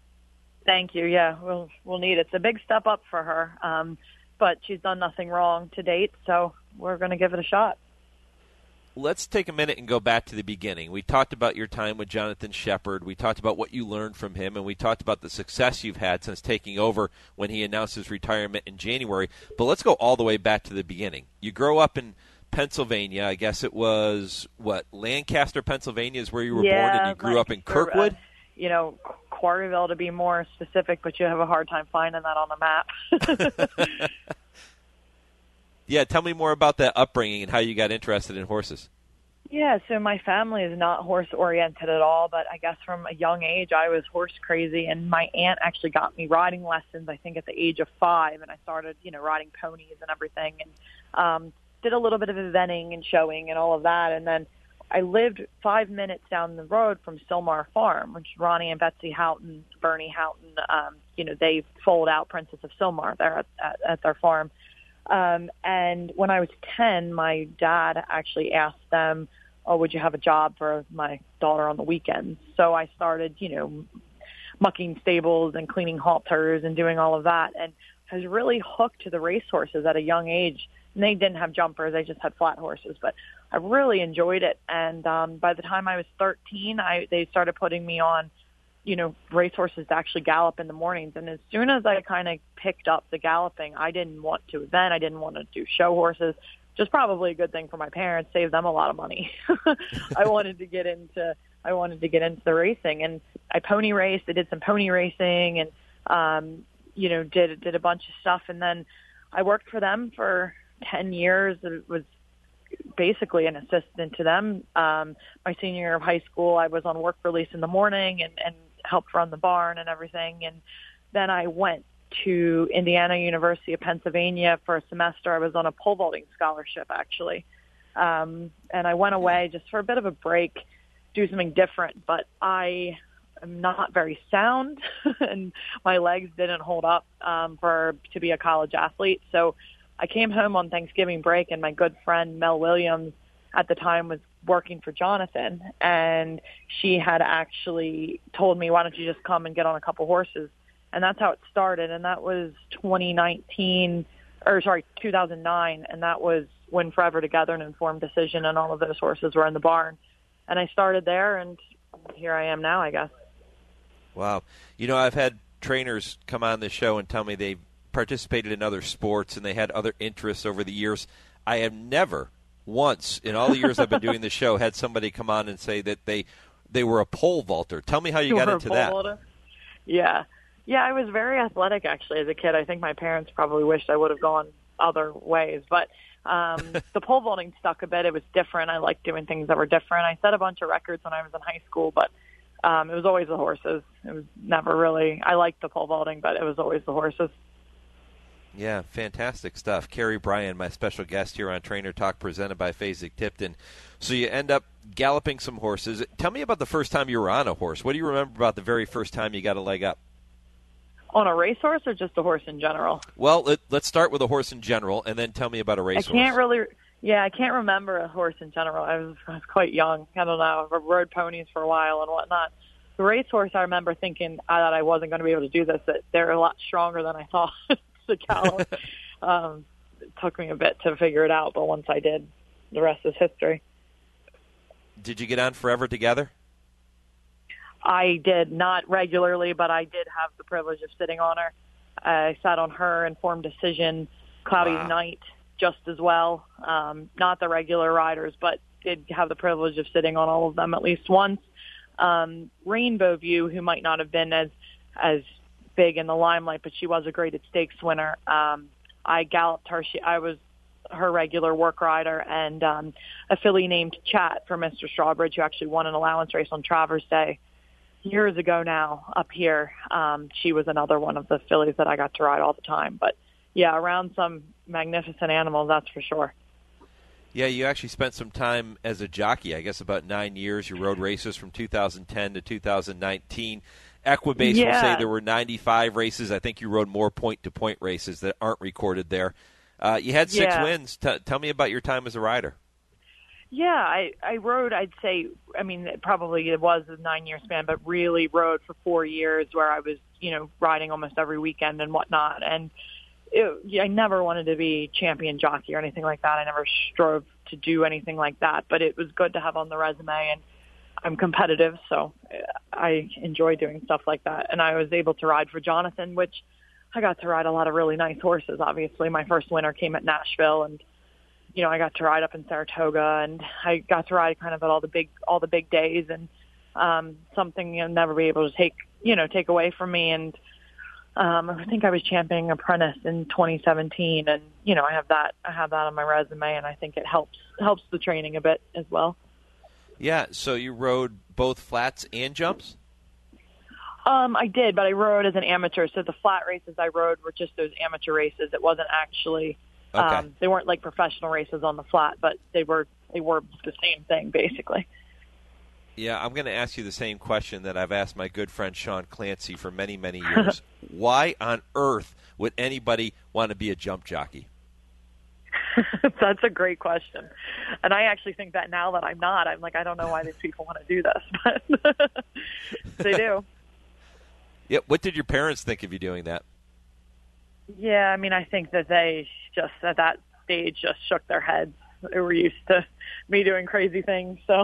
Thank you. Yeah, we'll we'll need it. It's a big step up for her, um, but she's done nothing wrong to date, so we're going to give it a shot. Let's take a minute and go back to the beginning. We talked about your time with Jonathan Shepherd. We talked about what you learned from him, and we talked about the success you've had since taking over when he announced his retirement in January. But let's go all the way back to the beginning. You grow up in Pennsylvania. I guess it was, what, Lancaster, Pennsylvania is where you were yeah, born, and you grew Lancaster, up in Kirkwood? Uh, you know, Quarryville to be more specific, but you have a hard time finding that on the map. Yeah, tell me more about that upbringing and how you got interested in horses. Yeah, so my family is not horse-oriented at all, but I guess from a young age I was horse crazy, and my aunt actually got me riding lessons, I think, at the age of five, and I started, you know, riding ponies and everything, and um, did a little bit of eventing and showing and all of that, and then I lived five minutes down the road from Silmar Farm, which Ronnie and Betsy Houghton, Bernie Houghton, um, you know, they foaled out Princess of Silmar there at, at, at their farm. Um, and when I was ten, my dad actually asked them, oh, would you have a job for my daughter on the weekends? So I started, you know, mucking stables and cleaning halters and doing all of that. And I was really hooked to the racehorses at a young age. And they didn't have jumpers. They just had flat horses. But I really enjoyed it. And um, by the time I was thirteen, I they started putting me on, you know, racehorses to actually gallop in the mornings. And as soon as I kind of picked up the galloping, I didn't want to then. I didn't want to do show horses, which is probably a good thing for my parents, saved them a lot of money. I wanted to get into I wanted to get into the racing, and I pony raced. I did some pony racing, and um, you know, did did a bunch of stuff. And then I worked for them for ten years. It was basically an assistant to them. Um, my senior year of high school, I was on work release in the morning and, and helped run the barn and everything. And then I went to Indiana University of Pennsylvania for a semester. I was on a pole vaulting scholarship, actually. Um, and I went away just for a bit of a break, do something different. But I am not very sound, and my legs didn't hold up um, for to be a college athlete. So I came home on Thanksgiving break, and my good friend Mel Williams at the time was working for Jonathan, and she had actually told me, why don't you just come and get on a couple horses? And that's how it started, and that was twenty nineteen, or sorry, two thousand nine, and that was when Forever Together and Informed Decision and all of those horses were in the barn. And I started there, and here I am now, I guess. Wow. You know, I've had trainers come on this show and tell me they've participated in other sports and they had other interests over the years. I have never once in all the years I've been doing this show had somebody come on and say that they they were a pole vaulter. Tell me how you, you got into that. Vaulter? Yeah. Yeah, I was very athletic, actually, as a kid. I think my parents probably wished I would have gone other ways. But um, the pole vaulting stuck a bit. It was different. I liked doing things that were different. I set a bunch of records when I was in high school, but um, it was always the horses. It was never really – I liked the pole vaulting, but it was always the horses. Yeah, fantastic stuff. Carrie Bryan, my special guest here on Trainer Talk, presented by Fasig-Tipton. So you end up galloping some horses. Tell me about the first time you were on a horse. What do you remember about the very first time you got a leg up? On a racehorse or just a horse in general? Well, let, let's start with a horse in general, and then tell me about a racehorse. I can't really – yeah, I can't remember a horse in general. I was, I was quite young. I don't know. I rode ponies for a while and whatnot. The racehorse, I remember thinking I thought I wasn't going to be able to do this, that they're a lot stronger than I thought. The gallop. um, it took me a bit to figure it out, but once I did, the rest is history. Did you get on Forever Together? I did, not regularly, but I did have the privilege of sitting on her. I sat on her, Informed Decision, Cloudy wow. Night, just as well. Um, not the regular riders, but did have the privilege of sitting on all of them at least once. Um, Rainbow View, who might not have been as as big in the limelight, but she was a graded stakes winner. Um, I galloped her. She, I was her regular work rider, and um, a filly named Chat for Mister Strawbridge, who actually won an allowance race on Travers Day years ago now up here. Um, she was another one of the fillies that I got to ride all the time. But, yeah, around some magnificent animals, that's for sure. Yeah, you actually spent some time as a jockey, I guess about nine years. You rode races from two thousand ten to two thousand nineteen. Equibase yeah. will say there were ninety-five races. I think you rode more point-to-point races that aren't recorded there. Uh, you had six yeah. wins. T- tell me about your time as a rider. Yeah, I, I rode, I'd say, I mean, it probably it was a nine-year span, but really rode for four years where I was, you know, riding almost every weekend and whatnot. And it, I never wanted to be champion jockey or anything like that. I never strove to do anything like that, but it was good to have on the resume, and I'm competitive, so I enjoy doing stuff like that. And I was able to ride for Jonathan, which I got to ride a lot of really nice horses, obviously. My first winter came at Nashville, and, you know, I got to ride up in Saratoga, and I got to ride kind of at all the big all the big days, and um, something you'll never be able to take, you know, take away from me. And um, I think I was championing Apprentice in twenty seventeen, and, you know, I have that I have that on my resume, and I think it helps helps the training a bit as well. Yeah, so you rode both flats and jumps? Um, I did, but I rode as an amateur. So the flat races I rode were just those amateur races. It wasn't actually Okay. Um, they weren't like professional races on the flat, but they were they were the same thing basically. Yeah, I'm going to ask you the same question that I've asked my good friend Sean Clancy for many, many years. Why on earth would anybody want to be a jump jockey? That's a great question. And I actually think that now that I'm not, I'm like, I don't know why these people want to do this, but they do. Yeah. What did your parents think of you doing that? Yeah, I mean, I think that they just, at that stage, just shook their heads. They were used to me doing crazy things, so...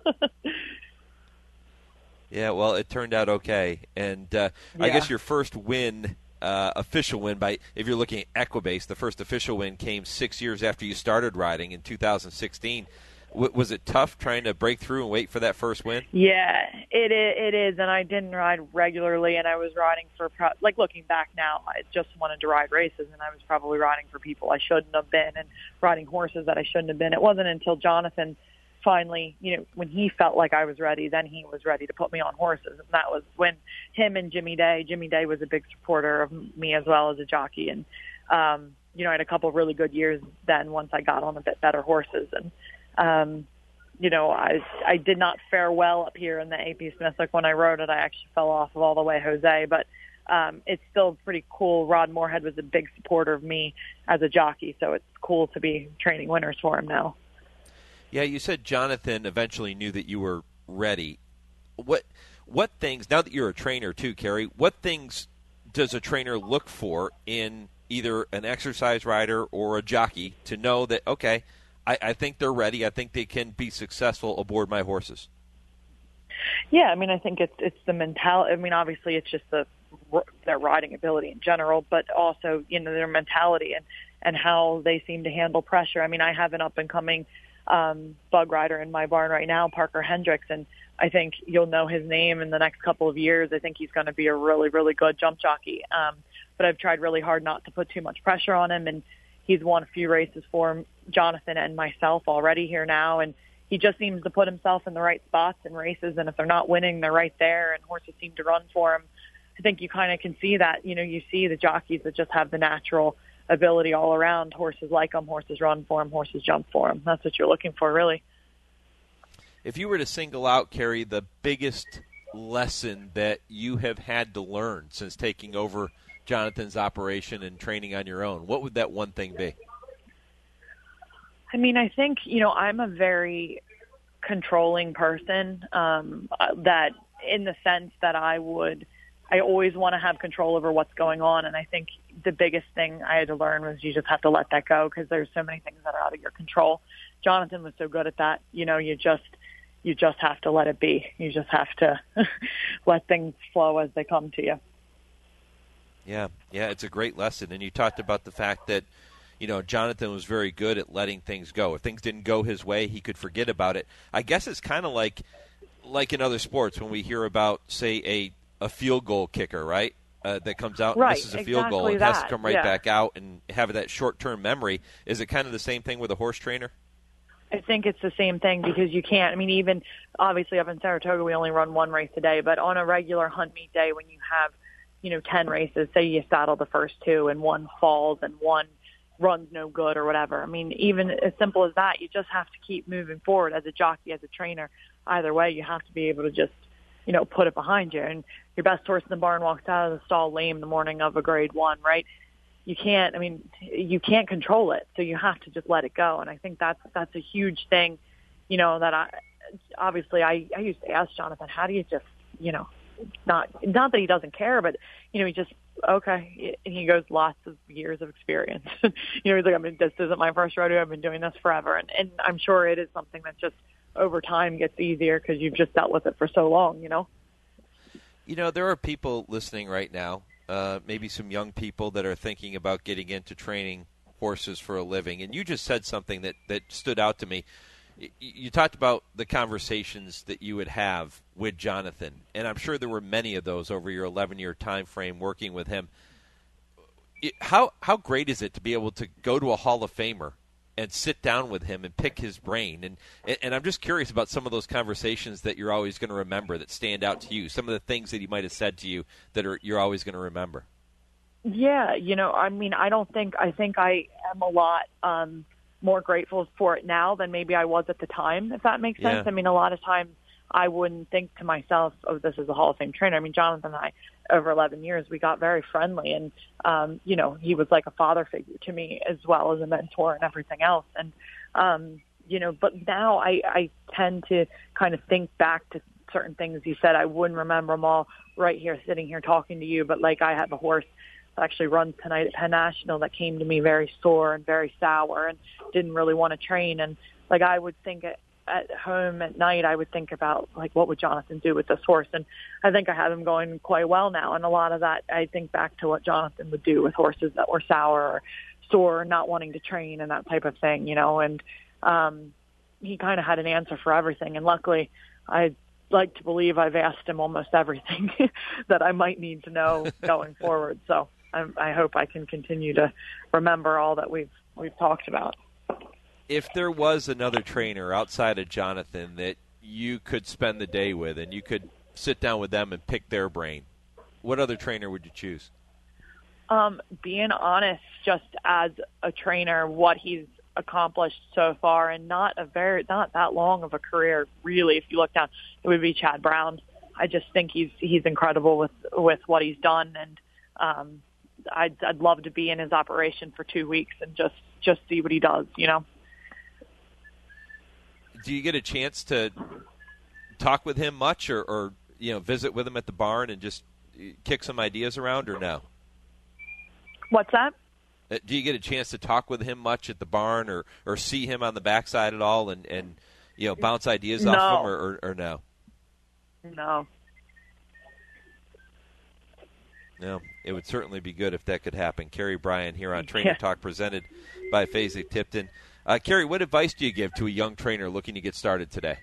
Yeah, well, it turned out okay. And uh, yeah. I guess your first win, uh, official win, by if you're looking at Equibase, the first official win came six years after you started riding in two thousand sixteen. W- was it tough trying to break through and wait for that first win? Yeah, it is, it is. And I didn't ride regularly, and I was riding for, pro- like looking back now, I just wanted to ride races, and I was probably riding for people I shouldn't have been and riding horses that I shouldn't have been. It wasn't until Jonathan finally, you know, when he felt like I was ready, then he was ready to put me on horses. And that was when him and Jimmy Day, Jimmy Day was a big supporter of me as well as a jockey. And, um, you know, I had a couple of really good years then once I got on a bit better horses. And, um, you know, I I did not fare well up here in the A P Smithwick when I rode it. I actually fell off of All the Way Jose, but um, it's still pretty cool. Rod Moorhead was a big supporter of me as a jockey, so it's cool to be training winners for him now. Yeah, you said Jonathan eventually knew that you were ready. What what things, now that you're a trainer too, Kerry, what things does a trainer look for in either an exercise rider or a jockey to know that, okay, I, I think they're ready, I think they can be successful aboard my horses? Yeah, I mean, I think it's it's the mentality. I mean, obviously it's just the their riding ability in general, but also, you know, their mentality and, and how they seem to handle pressure. I mean, I have an up-and-coming um, bug rider in my barn right now, Parker Hendricks, and I think you'll know his name in the next couple of years. I think he's going to be a really, really good jump jockey. Um, but I've tried really hard not to put too much pressure on him, and he's won a few races for Jonathan and myself already here now, and he just seems to put himself in the right spots in races, and if they're not winning, they're right there, and horses seem to run for him. I think you kind of can see that. You know, you see the jockeys that just have the natural ability all around. Horses like them, horses run for them, horses jump for them. That's what you're looking for, really. If you were to single out, Kerry, the biggest lesson that you have had to learn since taking over Jonathan's operation and training on your own, what would that one thing be? I mean, I think, you know, I'm a very controlling person, um, that in the sense that I would, I always want to have control over what's going on. And I think the biggest thing I had to learn was you just have to let that go, because there's so many things that are out of your control. Jonathan was so good at that. You know, you just, you just have to let it be. You just have to let things flow as they come to you. Yeah, yeah, it's a great lesson. And you talked about the fact that, you know, Jonathan was very good at letting things go. If things didn't go his way, he could forget about it. I guess it's kind of like like in other sports when we hear about, say, a, a field goal kicker, right, uh, that comes out right, and misses a exactly field goal and that. has to come right yeah. back out and have that short-term memory. Is it kind of the same thing with a horse trainer? I think it's the same thing, because you can't, I mean, even obviously up in Saratoga, we only run one race a day, but on a regular hunt meet day when you have, you know, ten races, say you saddle the first two and one falls and one runs no good or whatever. I mean, even as simple as that, you just have to keep moving forward as a jockey, as a trainer. Either way, you have to be able to just, you know, put it behind you. And your best horse in the barn walks out of the stall lame the morning of a grade one, right? You can't, I mean, you can't control it. So you have to just let it go. And I think that's, that's a huge thing, you know, that I, obviously I, I used to ask Jonathan, how do you just, you know, not, not that he doesn't care, but, you know, he just, okay. And he goes, lots of years of experience. you know, he's like, I mean, this isn't my first rodeo. I've been doing this forever. And, and I'm sure it is something that just over time gets easier because you've just dealt with it for so long, you know? You know, there are people listening right now, uh, maybe some young people that are thinking about getting into training horses for a living. And you just said something that, that stood out to me. You talked about the conversations that you would have with Jonathan, and I'm sure there were many of those over your eleven-year time frame working with him. How how great is it to be able to go to a Hall of Famer and sit down with him and pick his brain? And and I'm just curious about some of those conversations that you're always going to remember that stand out to you, some of the things that he might have said to you that are you're always going to remember. Yeah, you know, I mean, I don't think, I think I am a lot um, more grateful for it now than maybe I was at the time, if that makes Yeah. sense. I mean, a lot of times I wouldn't think to myself, oh, this is a Hall of Fame trainer. I mean, Jonathan and I, over eleven years, we got very friendly, and, um, you know, he was like a father figure to me as well as a mentor and everything else. And, um, you know, but now I, I tend to kind of think back to certain things you said. I wouldn't remember them all right here, sitting here talking to you, but like I have a horse that actually runs tonight at Penn National that came to me very sore and very sour and didn't really want to train. And like I would think at, at home at night, I would think about like, what would Jonathan do with this horse? And I think I have him going quite well now. And a lot of that, I think back to what Jonathan would do with horses that were sour or sore or not wanting to train and that type of thing, you know, and um, he kind of had an answer for everything. And luckily I like to believe I've asked him almost everything that I might need to know going forward. So I, I hope I can continue to remember all that we've we've talked about. If there was another trainer outside of Jonathan that you could spend the day with and you could sit down with them and pick their brain, what other trainer would you choose? Um, being honest, just as a trainer, what he's accomplished so far, and not a very not that long of a career, really. If you look down, it would be Chad Brown. I just think he's he's incredible with with what he's done, and um, I'd I'd love to be in his operation for two weeks and just just see what he does. You know. Do you get a chance to talk with him much, or, or you know, visit with him at the barn and just kick some ideas around, or no? What's that? Do you get a chance to talk with him much at the barn, or, or see him on the backside at all, and, and you know, bounce ideas no. off him, or, or, or no? No. No, it would certainly be good if that could happen. Kerry Bryan here on Trainer Yeah. Talk, presented by Fasig-Tipton. Uh, Kerry, what advice do you give to a young trainer looking to get started today?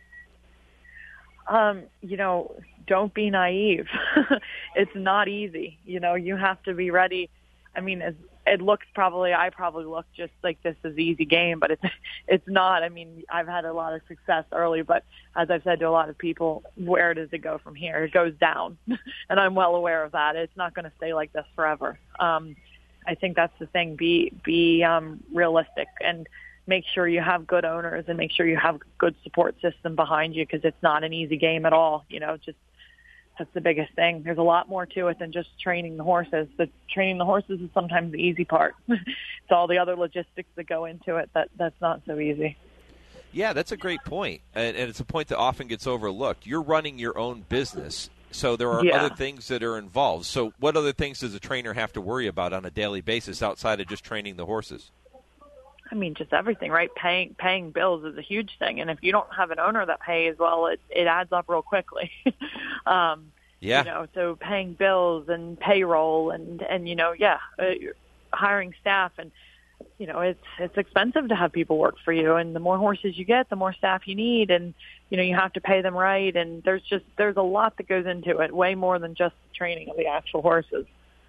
Um, you know, don't be naive. It's not easy. You know, you have to be ready. I mean, it, it looks probably, I probably look just like this is an easy game, but it's, it's not. I mean, I've had a lot of success early, but as I've said to a lot of people, where does it go from here? It goes down. And I'm well aware of that. It's not going to stay like this forever. Um, I think that's the thing. Be, be, um, realistic and make sure you have good owners and make sure you have a good support system behind you, because it's not an easy game at all. You know, just, that's the biggest thing. There's a lot more to it than just training the horses. The training the horses is sometimes the easy part. It's all the other logistics that go into it that that's not so easy. Yeah, that's a great point, and, and it's a point that often gets overlooked. You're running your own business, so there are Yeah. other things that are involved. So what other things does a trainer have to worry about on a daily basis outside of just training the horses? I mean, just everything, right? Paying paying bills is a huge thing, and if you don't have an owner that pays, well, it it adds up real quickly. um, Yeah. You know, so paying bills and payroll and and you know, yeah, uh, hiring staff, and you know, it's it's expensive to have people work for you, and the more horses you get, the more staff you need, and you know, you have to pay them right, and there's just there's a lot that goes into it, way more than just the training of the actual horses.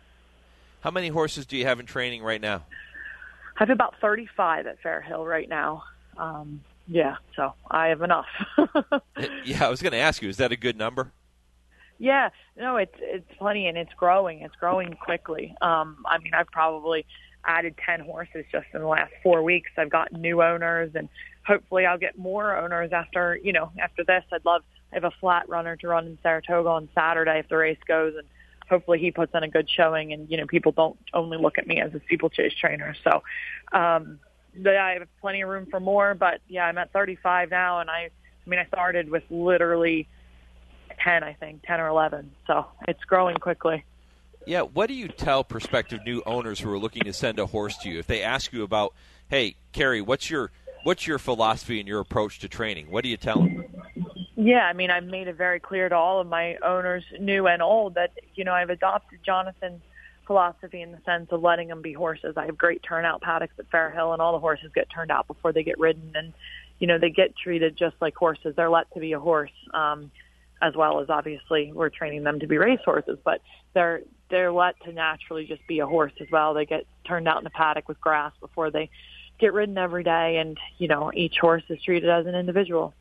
How many horses do you have in training right now? I have about thirty-five at Fairhill right now. Um, yeah, so I have enough. Yeah, I was going to ask you, is that a good number? Yeah, no, it's it's plenty, and it's growing. It's growing quickly. Um, I mean, I've probably added ten horses just in the last four weeks. I've got new owners, and hopefully I'll get more owners after, you know, after this. I'd love, I have a flat runner to run in Saratoga on Saturday if the race goes, and hopefully he puts in a good showing, and, you know, people don't only look at me as a steeplechase trainer. So, um, yeah, I have plenty of room for more, but yeah, I'm at thirty-five now, and I, I mean, I started with literally ten, I think, ten or eleven. So it's growing quickly. Yeah, what do you tell prospective new owners who are looking to send a horse to you if they ask you about, hey, Kerry, what's your what's your philosophy and your approach to training? What do you tell them? Yeah, I mean, I've made it very clear to all of my owners, new and old, that, you know, I've adopted Jonathan's philosophy in the sense of letting them be horses. I have great turnout paddocks at Fairhill, and all the horses get turned out before they get ridden, and, you know, they get treated just like horses. They're let to be a horse, um, as well as obviously we're training them to be race horses, but they're they're let to naturally just be a horse as well. They get turned out in the paddock with grass before they get ridden every day, and, you know, each horse is treated as an individual.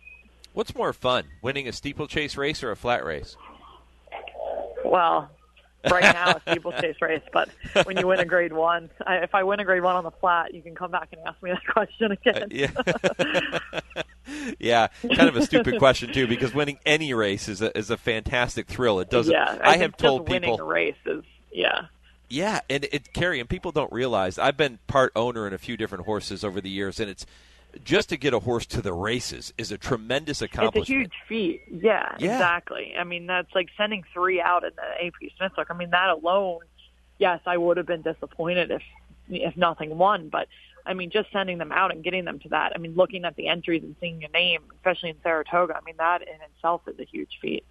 What's more fun, winning a steeplechase race or a flat race? Well, right now a steeplechase race. But when you win a grade one, I, if I win a grade one on the flat, you can come back and ask me that question again. Uh, yeah. Yeah, kind of a stupid question too, because winning any race is a is a fantastic thrill. It doesn't. Yeah, I, I have told just people winning a race is yeah. Yeah, and it Carrie, and people don't realize I've been part owner in a few different horses over the years, and it's just to get a horse to the races is a tremendous accomplishment. It's a huge feat. Yeah, yeah. exactly. I mean, that's like sending three out in the A P Smithwick. I mean, that alone, yes, I would have been disappointed if if nothing won, but I mean, just sending them out and getting them to that. I mean, looking at the entries and seeing your name, especially in Saratoga, I mean, that in itself is a huge feat.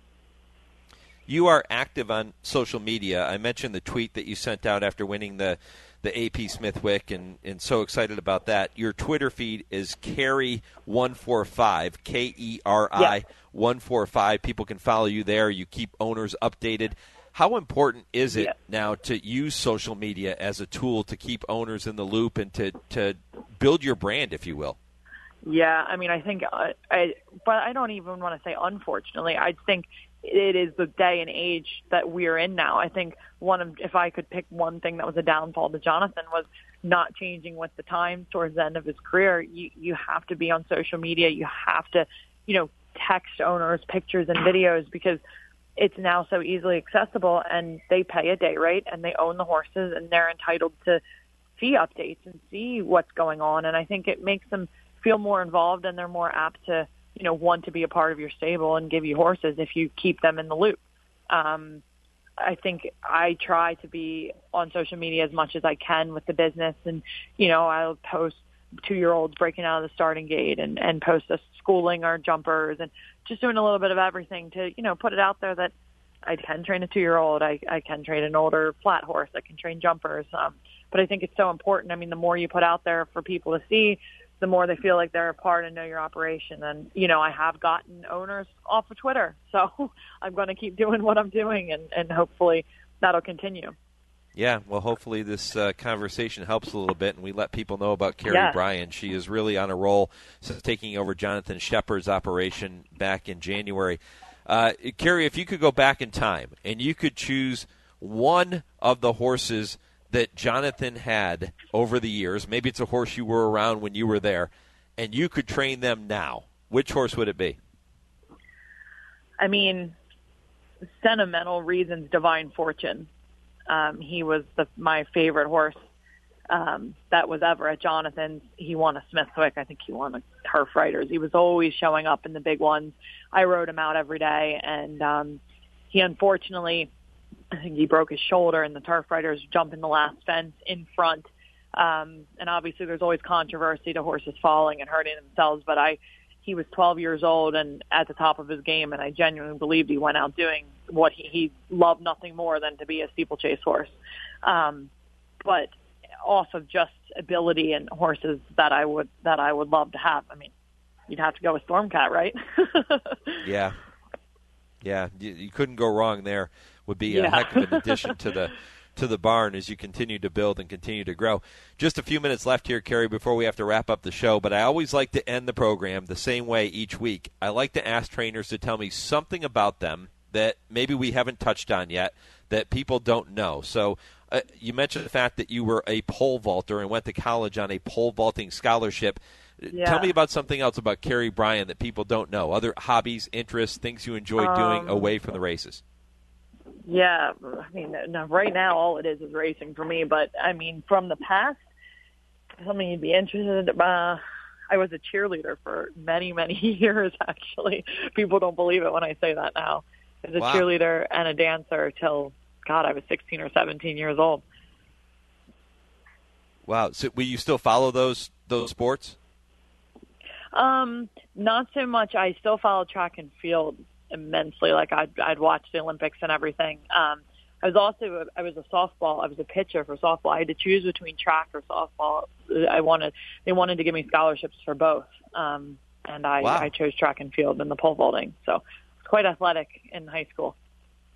You are active on social media. I mentioned the tweet that you sent out after winning the, the A P Smithwick, and, and so excited about that. Your Twitter feed is Carrie one forty-five, K E R I one forty-five. People can follow you there. You keep owners updated. How important is it yeah. now to use social media as a tool to keep owners in the loop and to, to build your brand, if you will? Yeah, I mean, I think, uh, I, but I don't even want to say unfortunately. I think it is the day and age that we're in now. I think one of, if I could pick one thing that was a downfall to Jonathan, was not changing with the times towards the end of his career. You, you have to be on social media. You have to, you know, text owners pictures and videos, because it's now so easily accessible, and they pay a day rate and they own the horses, and they're entitled to see updates and see what's going on. And I think it makes them feel more involved, and they're more apt to, you know, want to be a part of your stable and give you horses if you keep them in the loop. Um, I think I try to be on social media as much as I can with the business, and, you know, I'll post two-year-olds breaking out of the starting gate and, and post us schooling our jumpers and just doing a little bit of everything to, you know, put it out there that I can train a two-year-old, I, I can train an older flat horse, I can train jumpers. Um, but I think it's so important. I mean, the more you put out there for people to see, the more they feel like they're a part and know your operation. And, you know, I have gotten owners off of Twitter, so I'm going to keep doing what I'm doing, and, and hopefully that'll continue. Yeah, well, hopefully this uh, conversation helps a little bit, and we let people know about Carrie yeah. Bryan. She is really on a roll since taking over Jonathan Shepard's operation back in January. Uh, Carrie, if you could go back in time and you could choose one of the horses that Jonathan had over the years, maybe it's a horse you were around when you were there, and you could train them now, which horse would it be? I mean, sentimental reasons, Divine Fortune. Um, he was the, my favorite horse um, that was ever at Jonathan's. He won a Smithwick. I think he won a Turf Riders. He was always showing up in the big ones. I rode him out every day, and um, he unfortunately, I think he broke his shoulder in the Turf Riders jumping the last fence in front. Um, and obviously there's always controversy to horses falling and hurting themselves, but I, he was twelve years old and at the top of his game, and I genuinely believed he went out doing what he, he loved nothing more than to be a steeplechase horse. Um, but off of just ability and horses that I would, that I would love to have. I mean, you'd have to go with Stormcat, right? yeah. Yeah. You, you couldn't go wrong there. Would be a yeah. heck of an addition to the to the barn as you continue to build and continue to grow. Just a few minutes left here, Carrie, before we have to wrap up the show, but I always like to end the program the same way each week. I like to ask trainers to tell me something about them that maybe we haven't touched on yet that people don't know. So uh, you mentioned the fact that you were a pole vaulter and went to college on a pole vaulting scholarship. Yeah. Tell me about something else about Carrie Bryan that people don't know, other hobbies, interests, things you enjoy um, doing away from the races. Yeah, I mean, no, right now all it is is racing for me. But, I mean, from the past, something you'd be interested in, uh, I was a cheerleader for many, many years, actually. People don't believe it when I say that now. I was a wow. cheerleader and a dancer till, God, I was sixteen or seventeen years old. Wow. So will you still follow those those sports? Um, not so much. I still follow track and field immensely. Like I'd, I'd watch the Olympics and everything. Um, I was also, I was a softball. I was a pitcher for softball. I had to choose between track or softball. I wanted, they wanted to give me scholarships for both. Um, and I, wow. I chose track and field and the pole vaulting. So I was quite athletic in high school.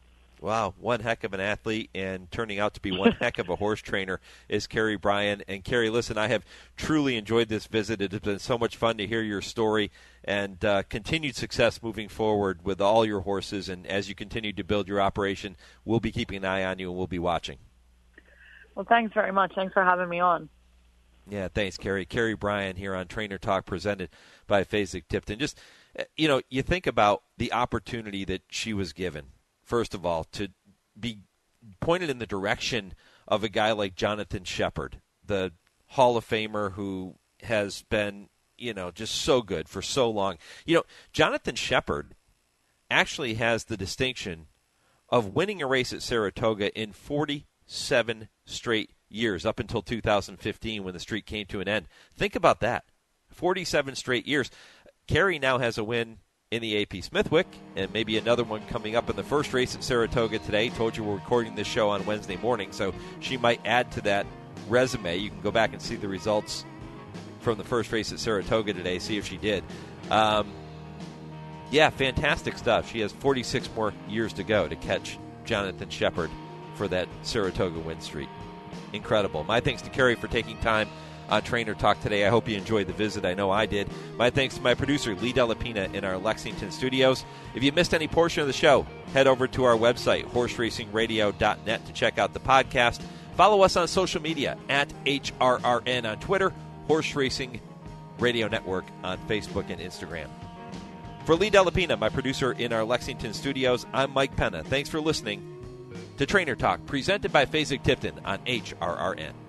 Wow, one heck of an athlete and turning out to be one heck of a horse trainer is Carrie Bryan. And Carrie, listen, I have truly enjoyed this visit. It has been so much fun to hear your story and uh, continued success moving forward with all your horses. And as you continue to build your operation, we'll be keeping an eye on you and we'll be watching. Well, thanks very much. Thanks for having me on. Yeah, thanks, Carrie. Carrie Bryan here on Trainer Talk, presented by Fasig-Tipton. Just, you know, you think about the opportunity that she was given. First of all, to be pointed in the direction of a guy like Jonathan Shepard, the Hall of Famer who has been, you know, just so good for so long. You know, Jonathan Shepard actually has the distinction of winning a race at Saratoga in forty-seven straight years, up until two thousand fifteen when the streak came to an end. Think about that. forty-seven straight years. Carrie now has a win in the A P Smithwick, and maybe another one coming up in the first race at Saratoga today. Told you we're recording this show on Wednesday morning, so she might add to that resume. You can go back and see the results from the first race at Saratoga today, see if she did. Um, yeah, fantastic stuff. She has forty-six more years to go to catch Jonathan Shepard for that Saratoga win streak. Incredible. My thanks to Carrie for taking time on Trainer Talk today. I hope you enjoyed the visit. I know I did. My thanks to my producer, Lee Delapina, in our Lexington studios. If you missed any portion of the show, head over to our website, horse racing radio dot net, to check out the podcast. Follow us on social media, at H R R N on Twitter, Horse Racing Radio Network on Facebook and Instagram. For Lee Delapina, my producer in our Lexington studios, I'm Mike Penna. Thanks for listening to Trainer Talk, presented by Fasig-Tipton on H R R N.